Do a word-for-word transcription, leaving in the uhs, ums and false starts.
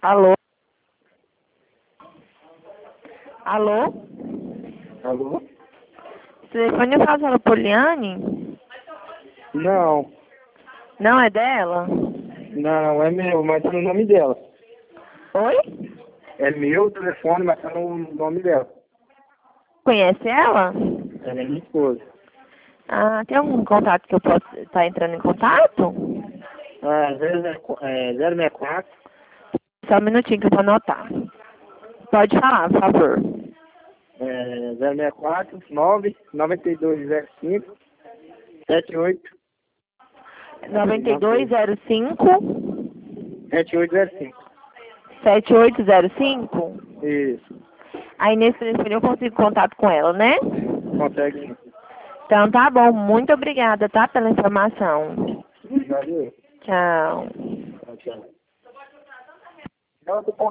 Alô? Alô? Alô? O telefone é fala Poliane? Não, Não é dela? não, é meu, mas tá no nome dela. Oi? É meu telefone, mas tá no nome dela. Conhece ela? Ela é minha esposa. Ah, tem algum contato que eu posso estar entrando em contato? Ah, zero zero quatro. Só um minutinho que eu vou anotar. Pode falar, por favor. É, zero seis quatro, nove, nove dois zero cinco, sete oito. noventa e dois zero cinco, sete oito zero cinco. sete oito zero cinco? Isso. Aí nesse telefone eu consigo contato com ela, né? Consegue sim. Então tá bom, muito obrigada, tá? Pela informação. Valeu. Tchau. Tchau, tchau.